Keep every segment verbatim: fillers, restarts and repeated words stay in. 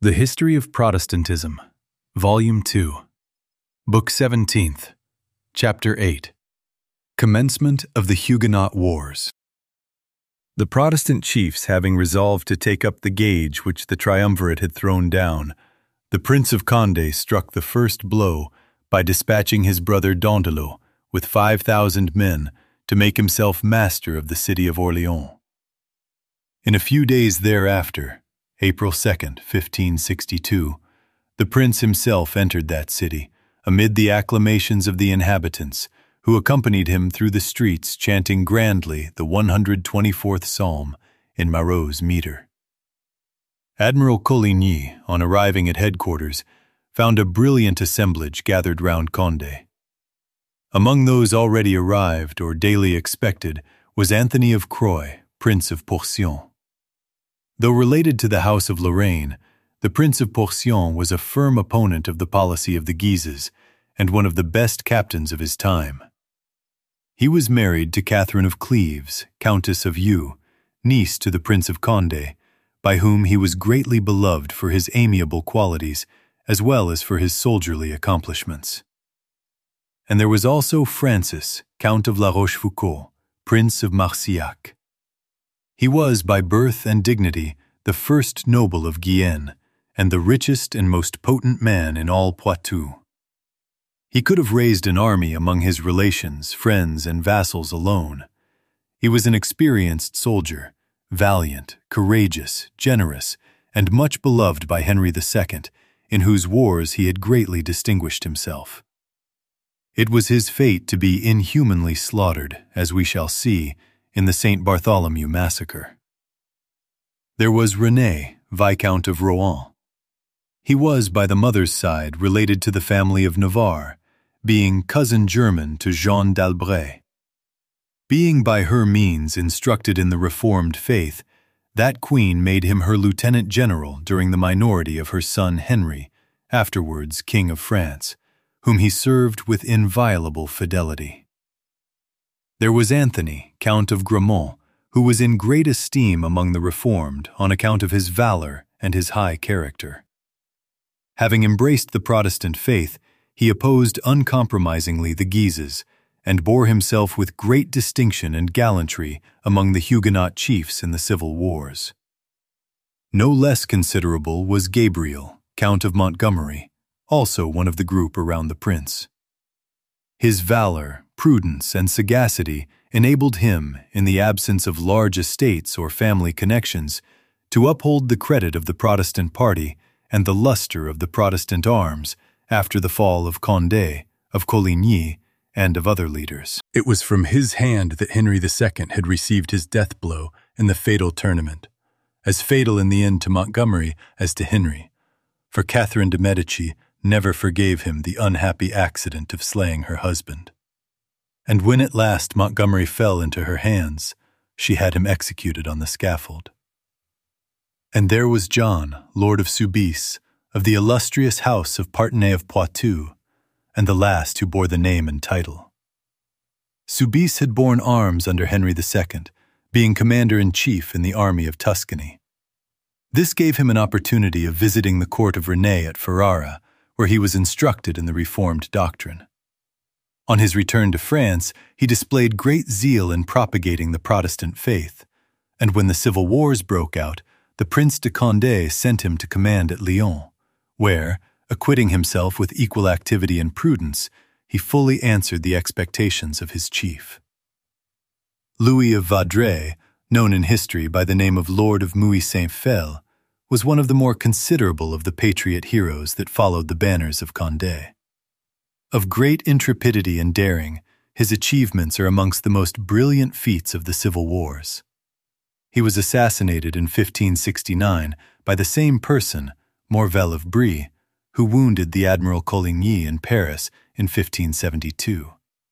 The History of Protestantism, Volume two, Book seventeenth, Chapter eight, Commencement of the Huguenot Wars. The Protestant chiefs having resolved to take up the gage which the triumvirate had thrown down, the Prince of Condé struck the first blow by dispatching his brother Dandelot with five thousand men to make himself master of the city of Orléans. In a few days thereafter, April second, fifteen sixty-two, the prince himself entered that city, amid the acclamations of the inhabitants, who accompanied him through the streets chanting grandly the one hundred twenty-fourth Psalm in Marot's meter. Admiral Coligny, on arriving at headquarters, found a brilliant assemblage gathered round Condé. Among those already arrived or daily expected was Anthony of Croy, Prince of Porcian. Though related to the House of Lorraine, the Prince of Porcian was a firm opponent of the policy of the Guises and one of the best captains of his time. He was married to Catherine of Cleves, Countess of Eu, niece to the Prince of Condé, by whom he was greatly beloved for his amiable qualities as well as for his soldierly accomplishments. And there was also Francis, Count of La Rochefoucauld, Prince of Marsillac. He was, by birth and dignity, the first noble of Guienne, and the richest and most potent man in all Poitou. He could have raised an army among his relations, friends, and vassals alone. He was an experienced soldier, valiant, courageous, generous, and much beloved by Henry the Second, in whose wars he had greatly distinguished himself. It was his fate to be inhumanly slaughtered, as we shall see, in the Saint Bartholomew massacre. There was René, Viscount of Rohan. He was, by the mother's side, related to the family of Navarre, being cousin german to Jeanne d'Albret. Being by her means instructed in the Reformed faith, that queen made him her lieutenant general during the minority of her son Henry, afterwards King of France, whom he served with inviolable fidelity. There was Anthony, Count of Gramont, who was in great esteem among the Reformed on account of his valor and his high character. Having embraced the Protestant faith, he opposed uncompromisingly the Guises, and bore himself with great distinction and gallantry among the Huguenot chiefs in the civil wars. No less considerable was Gabriel, Count of Montgomery, also one of the group around the prince. His valor, prudence, and sagacity enabled him, in the absence of large estates or family connections, to uphold the credit of the Protestant party and the luster of the Protestant arms after the fall of Condé, of Coligny, and of other leaders. It was from his hand that Henry the Second had received his death blow in the fatal tournament, as fatal in the end to Montgomery as to Henry, for Catherine de' Medici never forgave him the unhappy accident of slaying her husband. And when at last Montgomery fell into her hands, she had him executed on the scaffold. And there was John, Lord of Soubise, of the illustrious house of Parthenay of Poitou, and the last who bore the name and title. Soubise had borne arms under Henry the Second, being commander-in-chief in the army of Tuscany. This gave him an opportunity of visiting the court of René at Ferrara, where he was instructed in the Reformed doctrine. On his return to France, he displayed great zeal in propagating the Protestant faith, and when the civil wars broke out, the Prince de Condé sent him to command at Lyons, where, acquitting himself with equal activity and prudence, he fully answered the expectations of his chief. Louis of Vaudreuil, known in history by the name of Lord of Mouy-Saint-Phel, was one of the more considerable of the patriot heroes that followed the banners of Condé. Of great intrepidity and daring, his achievements are amongst the most brilliant feats of the civil wars. He was assassinated in fifteen sixty-nine by the same person, Morvel of Brie, who wounded the Admiral Coligny in Paris in fifteen seventy-two.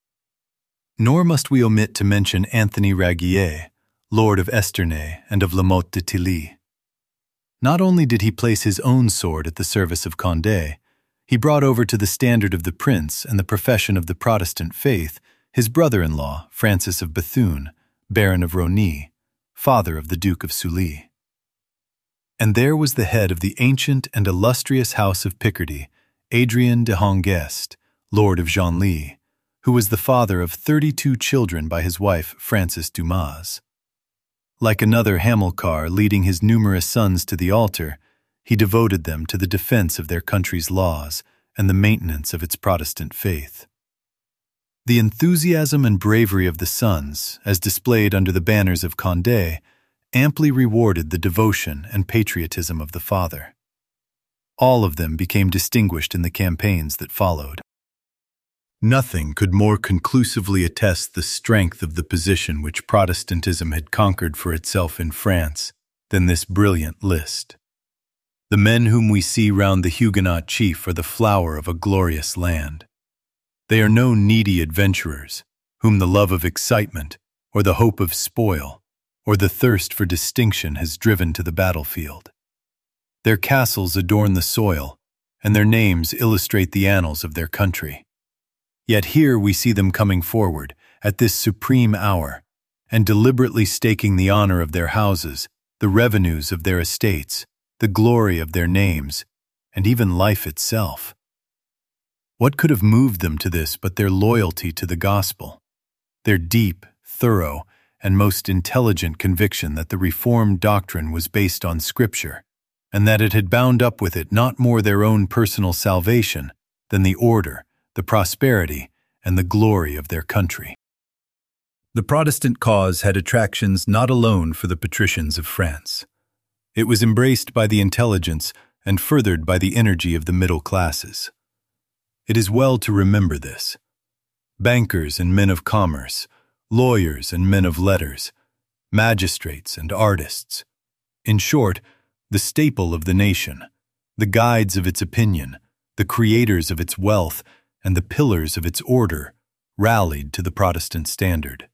Nor must we omit to mention Anthony Raguier, Lord of Esternay and of La Motte de Tilly. Not only did he place his own sword at the service of Condé, he brought over to the standard of the prince and the profession of the Protestant faith his brother-in-law, Francis of Bethune, Baron of Rosny, father of the Duke of Sully. And there was the head of the ancient and illustrious house of Picardy, Adrien de Hongest, Lord of Genlis, who was the father of thirty-two children by his wife Frances Dumas. Like another Hamilcar leading his numerous sons to the altar, he devoted them to the defense of their country's laws and the maintenance of its Protestant faith. The enthusiasm and bravery of the sons, as displayed under the banners of Condé, amply rewarded the devotion and patriotism of the father. All of them became distinguished in the campaigns that followed. Nothing could more conclusively attest the strength of the position which Protestantism had conquered for itself in France than this brilliant list. The men whom we see round the Huguenot chief are the flower of a glorious land. They are no needy adventurers, whom the love of excitement, or the hope of spoil, or the thirst for distinction has driven to the battlefield. Their castles adorn the soil, and their names illustrate the annals of their country. Yet here we see them coming forward, at this supreme hour, and deliberately staking the honor of their houses, the revenues of their estates, the glory of their names, and even life itself. What could have moved them to this but their loyalty to the gospel, their deep, thorough, and most intelligent conviction that the Reformed doctrine was based on Scripture, and that it had bound up with it not more their own personal salvation than the order, the prosperity, and the glory of their country. The Protestant cause had attractions not alone for the patricians of France. It was embraced by the intelligence and furthered by the energy of the middle classes. It is well to remember this. Bankers and men of commerce, lawyers and men of letters, magistrates and artists, in short, the staple of the nation, the guides of its opinion, the creators of its wealth, and the pillars of its order, rallied to the Protestant standard.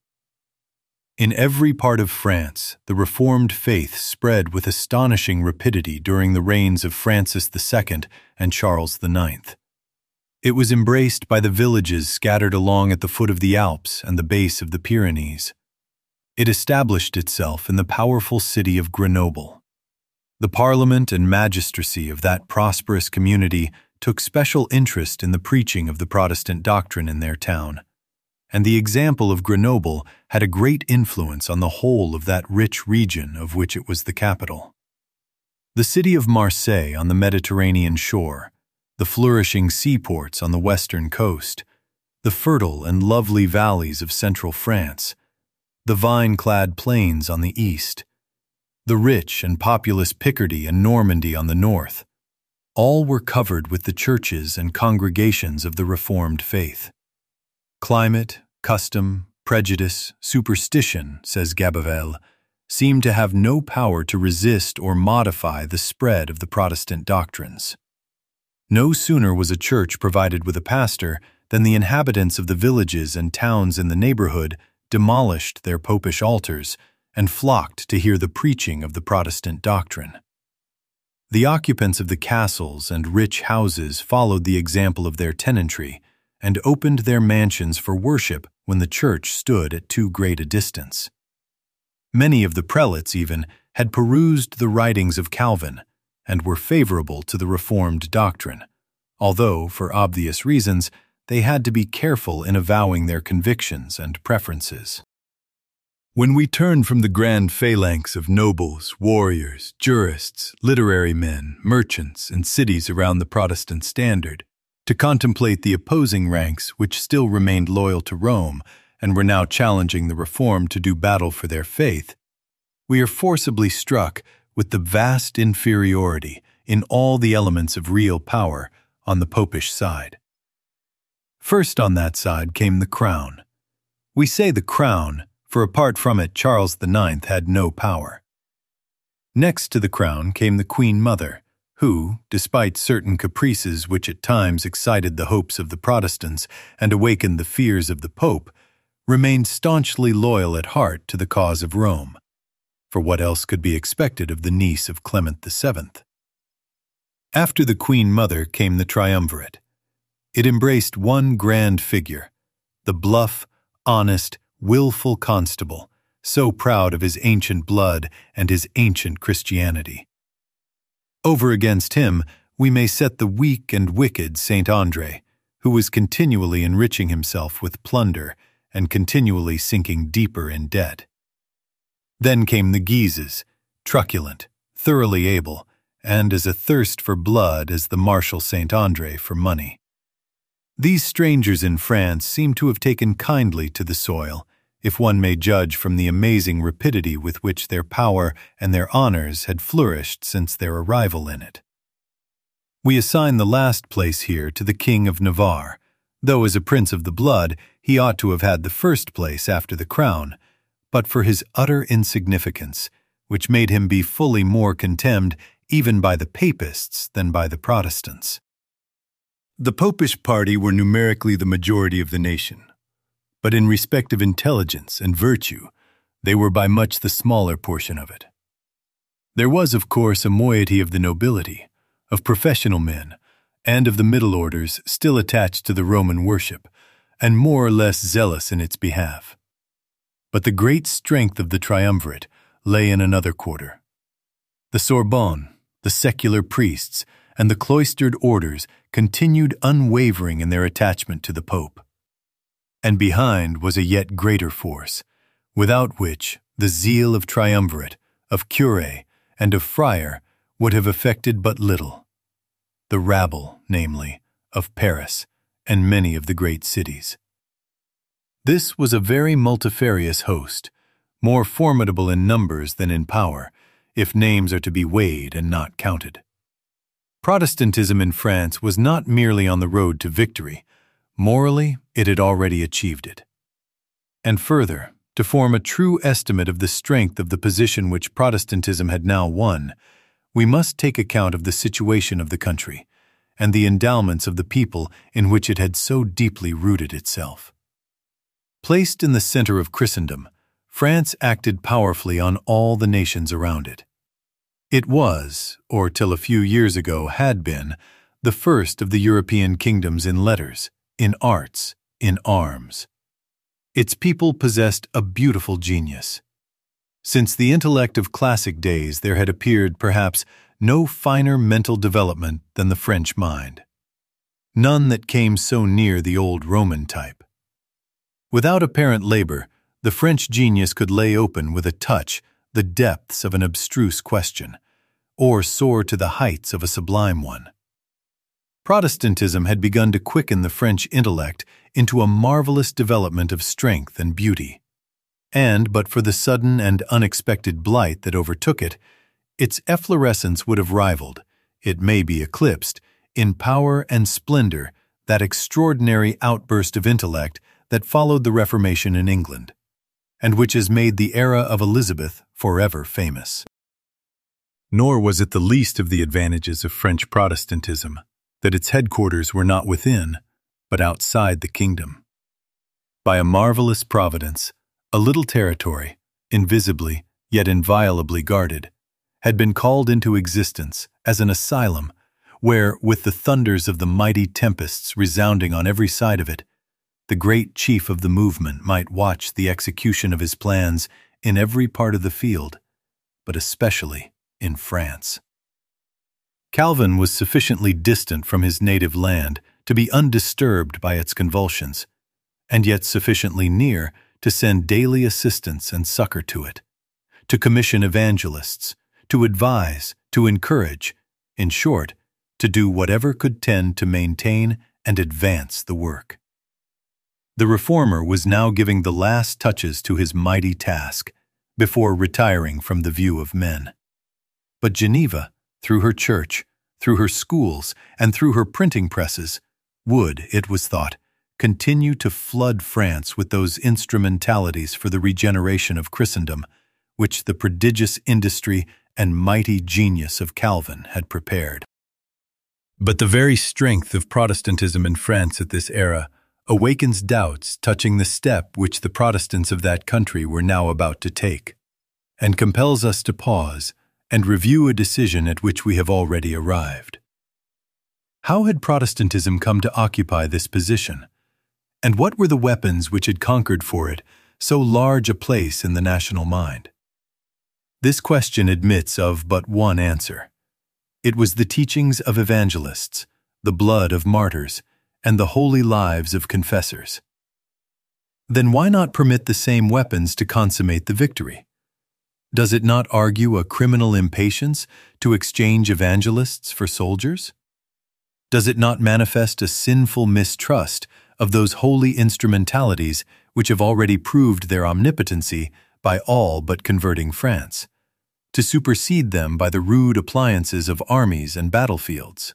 In every part of France, the Reformed faith spread with astonishing rapidity during the reigns of Francis the Second and Charles the Ninth. It was embraced by the villages scattered along at the foot of the Alps and the base of the Pyrenees. It established itself in the powerful city of Grenoble. The parliament and magistracy of that prosperous community took special interest in the preaching of the Protestant doctrine in their town, and the example of Grenoble had a great influence on the whole of that rich region of which it was the capital. The city of Marseille on the Mediterranean shore, the flourishing seaports on the western coast, the fertile and lovely valleys of central France, the vine-clad plains on the east, the rich and populous Picardy and Normandy on the north, all were covered with the churches and congregations of the Reformed faith. Climate, custom, prejudice, superstition, says Gabavel, seemed to have no power to resist or modify the spread of the Protestant doctrines. No sooner was a church provided with a pastor than the inhabitants of the villages and towns in the neighborhood demolished their popish altars and flocked to hear the preaching of the Protestant doctrine. The occupants of the castles and rich houses followed the example of their tenantry and opened their mansions for worship when the church stood at too great a distance. Many of the prelates, even, had perused the writings of Calvin and were favorable to the Reformed doctrine, although, for obvious reasons, they had to be careful in avowing their convictions and preferences. When we turn from the grand phalanx of nobles, warriors, jurists, literary men, merchants, and cities around the Protestant standard, to contemplate the opposing ranks which still remained loyal to Rome and were now challenging the Reformed to do battle for their faith, we are forcibly struck with the vast inferiority in all the elements of real power on the popish side. First on that side came the crown. We say the crown, for apart from it Charles the Ninth had no power. Next to the crown came the Queen Mother, who, despite certain caprices which at times excited the hopes of the Protestants and awakened the fears of the Pope, remained staunchly loyal at heart to the cause of Rome. For what else could be expected of the niece of Clement the Seventh? After the Queen Mother came the triumvirate. It embraced one grand figure, the bluff, honest, willful constable, so proud of his ancient blood and his ancient Christianity. Over against him, we may set the weak and wicked Saint André, who was continually enriching himself with plunder and continually sinking deeper in debt. Then came the Guises, truculent, thoroughly able, and as athirst for blood as the Marshal Saint André for money. These strangers in France seem to have taken kindly to the soil, if one may judge from the amazing rapidity with which their power and their honors had flourished since their arrival in it. We assign the last place here to the King of Navarre, though as a prince of the blood he ought to have had the first place after the crown, but for his utter insignificance, which made him be fully more contemned even by the Papists than by the Protestants. The Popish party were numerically the majority of the nation, but in respect of intelligence and virtue, they were by much the smaller portion of it. There was, of course, a moiety of the nobility, of professional men, and of the middle orders still attached to the Roman worship, and more or less zealous in its behalf. But the great strength of the triumvirate lay in another quarter. The Sorbonne, the secular priests, and the cloistered orders continued unwavering in their attachment to the Pope. And behind was a yet greater force, without which the zeal of triumvirate, of curé, and of friar would have effected but little. The rabble, namely, of Paris and many of the great cities. This was a very multifarious host, more formidable in numbers than in power, if names are to be weighed and not counted. Protestantism in France was not merely on the road to victory. Morally, it had already achieved it. And further, to form a true estimate of the strength of the position which Protestantism had now won, we must take account of the situation of the country and the endowments of the people in which it had so deeply rooted itself. Placed in the center of Christendom, France acted powerfully on all the nations around it. It was, or till a few years ago had been, the first of the European kingdoms in letters, in arts, in arms. Its people possessed a beautiful genius. Since the intellect of classic days there had appeared, perhaps, no finer mental development than the French mind. None that came so near the old Roman type. Without apparent labor, the French genius could lay open with a touch the depths of an abstruse question, or soar to the heights of a sublime one. Protestantism had begun to quicken the French intellect into a marvelous development of strength and beauty, and but for the sudden and unexpected blight that overtook it, its efflorescence would have rivaled, it may be eclipsed, in power and splendor that extraordinary outburst of intellect that followed the Reformation in England, and which has made the era of Elizabeth forever famous. Nor was it the least of the advantages of French Protestantism that its headquarters were not within, but outside the kingdom. By a marvelous providence, a little territory, invisibly yet inviolably guarded, had been called into existence as an asylum where, with the thunders of the mighty tempests resounding on every side of it, the great chief of the movement might watch the execution of his plans in every part of the field, but especially in France. Calvin was sufficiently distant from his native land to be undisturbed by its convulsions, and yet sufficiently near to send daily assistance and succor to it, to commission evangelists, to advise, to encourage, in short, to do whatever could tend to maintain and advance the work. The reformer was now giving the last touches to his mighty task before retiring from the view of men. But Geneva, through her church, through her schools, and through her printing presses, would, it was thought, continue to flood France with those instrumentalities for the regeneration of Christendom, which the prodigious industry and mighty genius of Calvin had prepared. But the very strength of Protestantism in France at this era awakens doubts touching the step which the Protestants of that country were now about to take, and compels us to pause and review a decision at which we have already arrived. How had Protestantism come to occupy this position, and what were the weapons which had conquered for it so large a place in the national mind? This question admits of but one answer. It was the teachings of evangelists, the blood of martyrs, and the holy lives of confessors. Then why not permit the same weapons to consummate the victory? Does it not argue a criminal impatience to exchange evangelists for soldiers? Does it not manifest a sinful mistrust of those holy instrumentalities which have already proved their omnipotency by all but converting France, to supersede them by the rude appliances of armies and battlefields?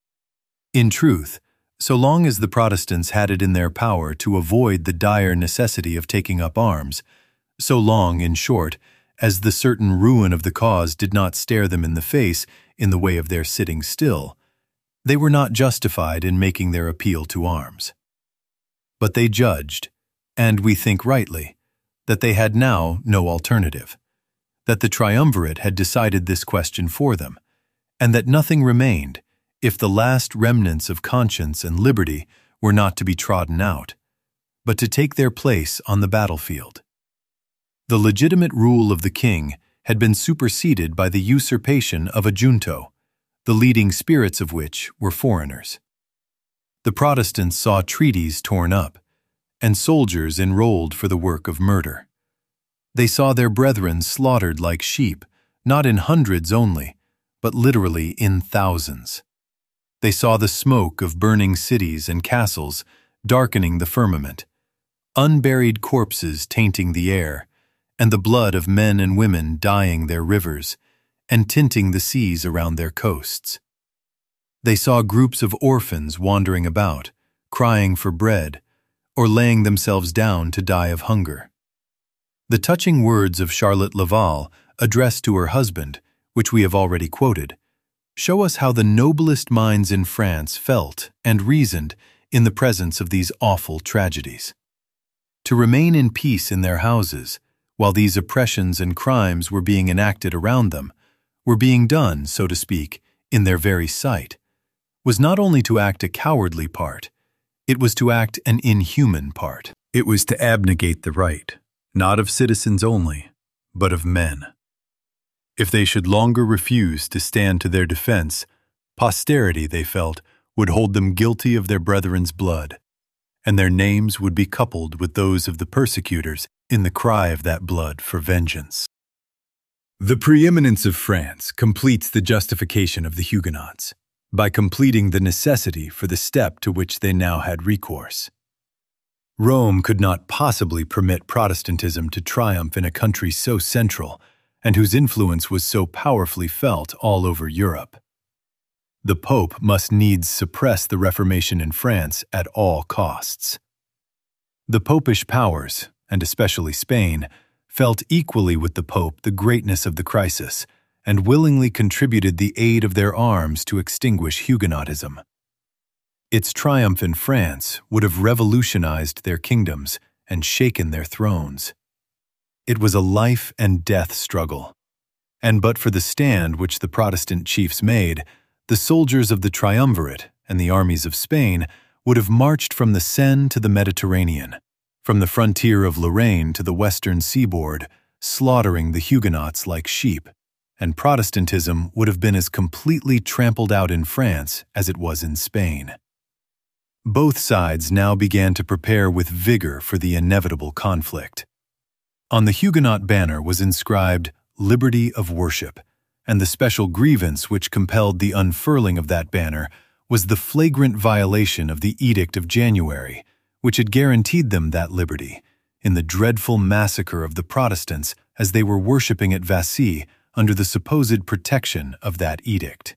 In truth, so long as the Protestants had it in their power to avoid the dire necessity of taking up arms, so long, in short, as the certain ruin of the cause did not stare them in the face in the way of their sitting still, they were not justified in making their appeal to arms. But they judged, and we think rightly, that they had now no alternative, that the triumvirate had decided this question for them, and that nothing remained if the last remnants of conscience and liberty were not to be trodden out, but to take their place on the battlefield. The legitimate rule of the king had been superseded by the usurpation of a junto, the leading spirits of which were foreigners. The Protestants saw treaties torn up, and soldiers enrolled for the work of murder. They saw their brethren slaughtered like sheep, not in hundreds only, but literally in thousands. They saw the smoke of burning cities and castles darkening the firmament, unburied corpses tainting the air, and the blood of men and women dyeing their rivers and tinting the seas around their coasts. They saw groups of orphans wandering about, crying for bread, or laying themselves down to die of hunger. The touching words of Charlotte Laval, addressed to her husband, which we have already quoted, show us how the noblest minds in France felt and reasoned in the presence of these awful tragedies. To remain in peace in their houses, while these oppressions and crimes were being enacted around them, were being done, so to speak, in their very sight, was not only to act a cowardly part, it was to act an inhuman part. It was to abnegate the right, not of citizens only, but of men. If they should longer refuse to stand to their defense, posterity, they felt, would hold them guilty of their brethren's blood, and their names would be coupled with those of the persecutors in the cry of that blood for vengeance. The preeminence of France completes the justification of the Huguenots by completing the necessity for the step to which they now had recourse. Rome could not possibly permit Protestantism to triumph in a country so central and whose influence was so powerfully felt all over Europe. The Pope must needs suppress the Reformation in France at all costs. The Popish powers, and especially Spain, felt equally with the Pope the greatness of the crisis and willingly contributed the aid of their arms to extinguish Huguenotism. Its triumph in France would have revolutionized their kingdoms and shaken their thrones. It was a life and death struggle, and but for the stand which the Protestant chiefs made, the soldiers of the triumvirate and the armies of Spain would have marched from the Seine to the Mediterranean, from the frontier of Lorraine to the western seaboard, slaughtering the Huguenots like sheep, and Protestantism would have been as completely trampled out in France as it was in Spain. Both sides now began to prepare with vigor for the inevitable conflict. On the Huguenot banner was inscribed "Liberty of Worship," and the special grievance which compelled the unfurling of that banner was the flagrant violation of the Edict of January, which had guaranteed them that liberty, in the dreadful massacre of the Protestants as they were worshipping at Vassy under the supposed protection of that edict.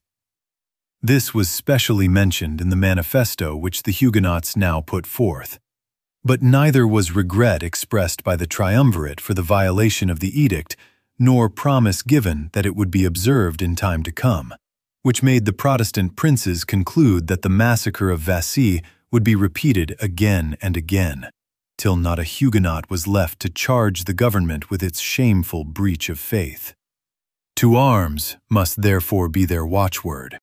This was specially mentioned in the manifesto which the Huguenots now put forth. But neither was regret expressed by the triumvirate for the violation of the edict, nor promise given that it would be observed in time to come, which made the Protestant princes conclude that the massacre of Vassy would be repeated again and again, till not a Huguenot was left to charge the government with its shameful breach of faith. To arms must therefore be their watchword.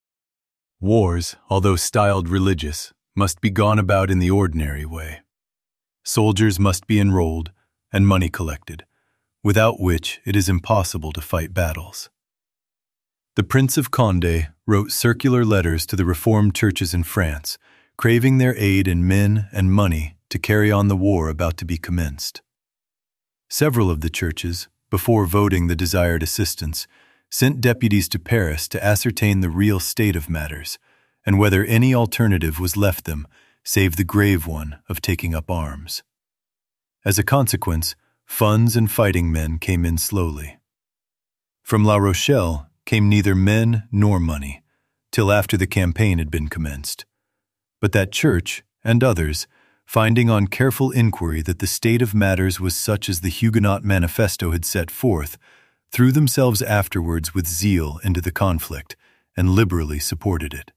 Wars, although styled religious, must be gone about in the ordinary way. Soldiers must be enrolled and money collected, without which it is impossible to fight battles. The Prince of Condé wrote circular letters to the Reformed churches in France, craving their aid in men and money to carry on the war about to be commenced. Several of the churches, before voting the desired assistance, sent deputies to Paris to ascertain the real state of matters and whether any alternative was left them save the grave one of taking up arms. As a consequence, funds and fighting men came in slowly. From La Rochelle came neither men nor money, till after the campaign had been commenced. But that church, and others, finding on careful inquiry that the state of matters was such as the Huguenot Manifesto had set forth, threw themselves afterwards with zeal into the conflict, and liberally supported it.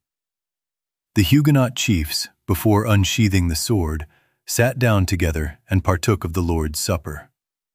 The Huguenot chiefs, before unsheathing the sword, sat down together and partook of the Lord's Supper.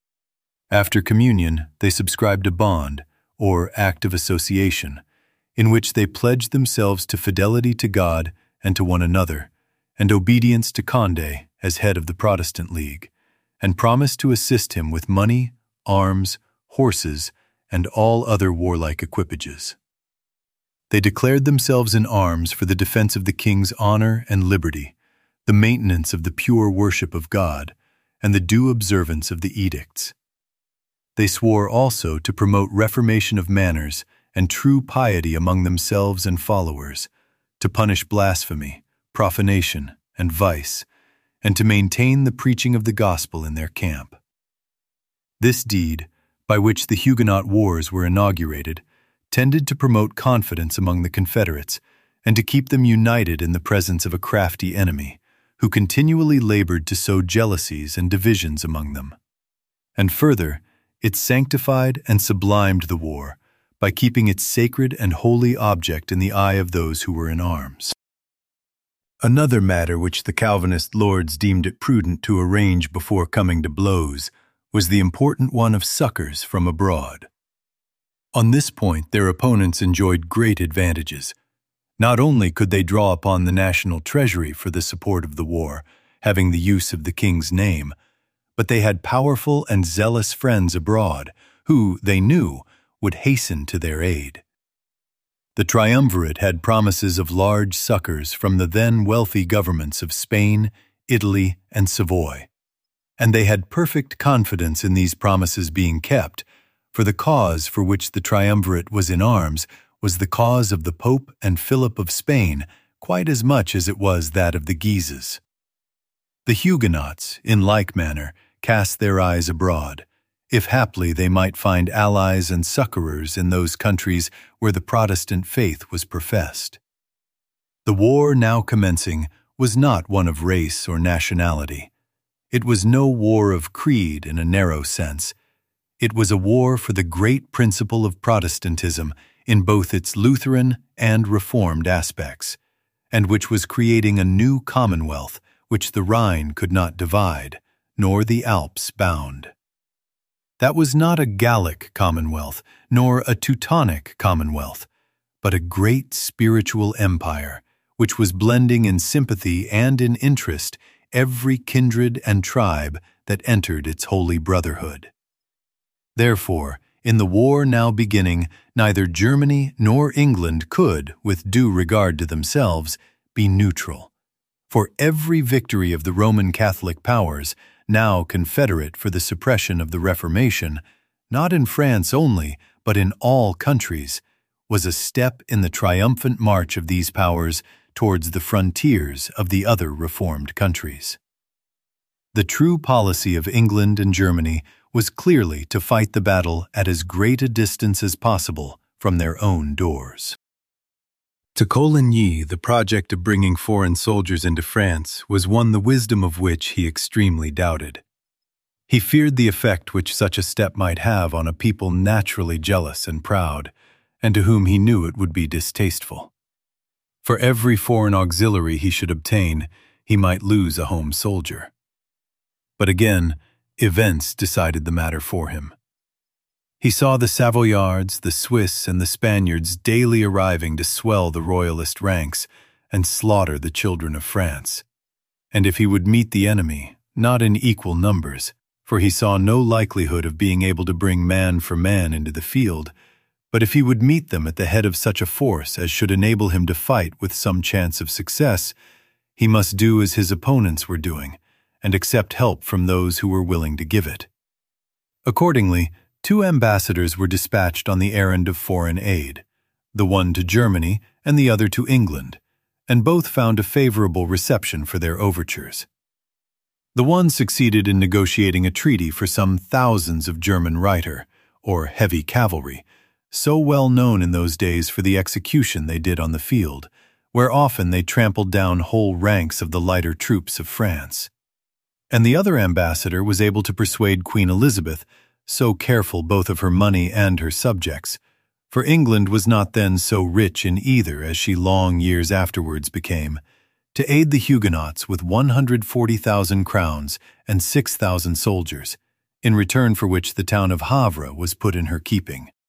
After communion, they subscribed a bond, or act of association, in which they pledged themselves to fidelity to God and to one another, and obedience to Condé as head of the Protestant League, and promised to assist him with money, arms, horses, and all other warlike equipages. They declared themselves in arms for the defense of the king's honor and liberty, the maintenance of the pure worship of God, and the due observance of the edicts. They swore also to promote reformation of manners and true piety among themselves and followers, to punish blasphemy, profanation, and vice, and to maintain the preaching of the gospel in their camp. This deed, by which the Huguenot wars were inaugurated, tended to promote confidence among the Confederates and to keep them united in the presence of a crafty enemy, who continually labored to sow jealousies and divisions among them. And further, it sanctified and sublimed the war by keeping its sacred and holy object in the eye of those who were in arms. Another matter which the Calvinist lords deemed it prudent to arrange before coming to blows was the important one of succors from abroad. On this point their opponents enjoyed great advantages. Not only could they draw upon the national treasury for the support of the war, having the use of the king's name, but they had powerful and zealous friends abroad who, they knew, would hasten to their aid. The triumvirate had promises of large succors from the then wealthy governments of Spain, Italy, and Savoy, and they had perfect confidence in these promises being kept, for the cause for which the triumvirate was in arms was the cause of the Pope and Philip of Spain quite as much as it was that of the Guises. The Huguenots, in like manner, cast their eyes abroad, if haply they might find allies and succourers in those countries where the Protestant faith was professed. The war now commencing was not one of race or nationality. It was no war of creed in a narrow sense. It was a war for the great principle of Protestantism in both its Lutheran and Reformed aspects, and which was creating a new commonwealth which the Rhine could not divide, nor the Alps bound. That was not a Gallic commonwealth, nor a Teutonic commonwealth, but a great spiritual empire, which was blending in sympathy and in interest every kindred and tribe that entered its holy brotherhood. Therefore, in the war now beginning, neither Germany nor England could, with due regard to themselves, be neutral. For every victory of the Roman Catholic powers, now confederate for the suppression of the Reformation, not in France only, but in all countries, was a step in the triumphant march of these powers towards the frontiers of the other reformed countries. The true policy of England and Germany was clearly to fight the battle at as great a distance as possible from their own doors. To Coligny, the project of bringing foreign soldiers into France was one the wisdom of which he extremely doubted. He feared the effect which such a step might have on a people naturally jealous and proud, and to whom he knew it would be distasteful. For every foreign auxiliary he should obtain, he might lose a home soldier. But again, events decided the matter for him. He saw the Savoyards, the Swiss, and the Spaniards daily arriving to swell the royalist ranks and slaughter the children of France. And if he would meet the enemy, not in equal numbers, for he saw no likelihood of being able to bring man for man into the field, But if he would meet them at the head of such a force as should enable him to fight with some chance of success, he must do as his opponents were doing, and accept help from those who were willing to give it. Accordingly, two ambassadors were dispatched on the errand of foreign aid, the one to Germany and the other to England, and both found a favorable reception for their overtures. The one succeeded in negotiating a treaty for some thousands of German reiter, or heavy cavalry, so well known in those days for the execution they did on the field, where often they trampled down whole ranks of the lighter troops of France. And the other ambassador was able to persuade Queen Elizabeth, so careful both of her money and her subjects, for England was not then so rich in either as she long years afterwards became, to aid the Huguenots with one hundred forty thousand crowns and six thousand soldiers, in return for which the town of Havre was put in her keeping.